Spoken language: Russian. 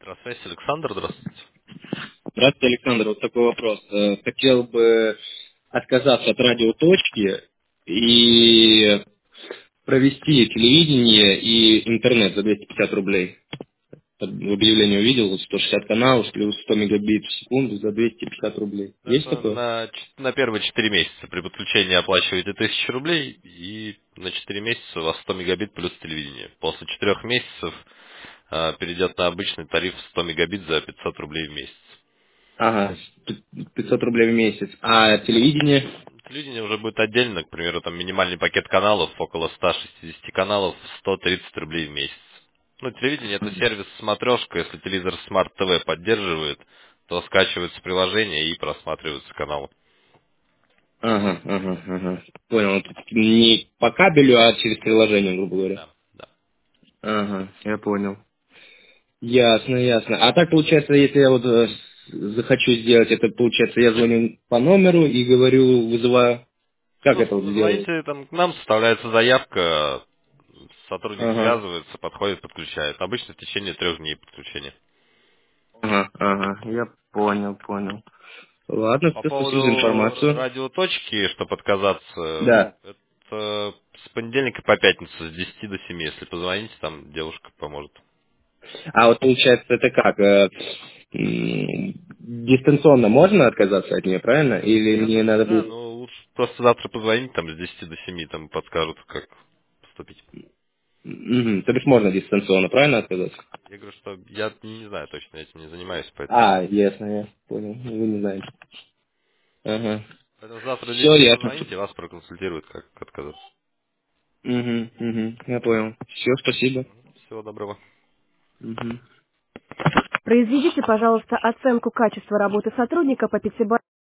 Здравствуйте, Александр, здравствуйте. Здравствуйте, Александр. Вот такой вопрос. Хотел бы отказаться от радиоточки и провести телевидение и интернет за 250 рублей. В объявлении увидел, вот 160 каналов плюс 100 мегабит в секунду за 250 рублей. Есть Это такое? на первые 4 месяца при подключении оплачиваете 1000 рублей и на 4 месяца у вас 100 мегабит плюс телевидение. После 4 месяцев перейдет на обычный тариф 100 мегабит за 500 рублей в месяц. Ага, 500 рублей в месяц. А телевидение? Телевидение уже будет отдельно, к примеру, там минимальный пакет каналов, около 160 каналов, 130 рублей в месяц. Ну, телевидение это сервис смотрешка, если телевизор Smart TV поддерживает, то скачивается приложение и просматриваются каналы. Ага, ага, ага. Понял. Не по кабелю, а через приложение, грубо говоря. Да, да. Ага, я понял. Ясно, ясно. А так получается, если я вот захочу сделать это, получается, я звоню по номеру и говорю, вызываю, как Ну, это вот вы сделать? звоните, там к нам составляется заявка, сотрудник Ага, связывается, подходит, подключает. Обычно в течение 3 дней подключения. ага, ага, я понял, понял. Ладно, По все, спасибо за поводу информацию. радиоточки, чтобы отказаться, Да. это с понедельника по пятницу с 10 до 7. Если позвоните, там девушка поможет. А вот получается, это как? Дистанционно можно отказаться от нее, правильно? Или Я мне думаю, надо да, будет... но лучше просто завтра позвонить, там с 10 до 7, там подскажут, как поступить. Мгм, то есть можно дистанционно, правильно отказаться? Я говорю, что я не знаю точно, я этим не занимаюсь, поэтому... А, ясно, я понял. Вы не знаете. Ага. Поэтому завтра Все, вечером ясно. позвоните, вас проконсультируют, как отказаться. Угу, угу, я понял. Все, спасибо. Всего доброго. Мгм. Произведите, пожалуйста, оценку качества работы сотрудника по пятибалльной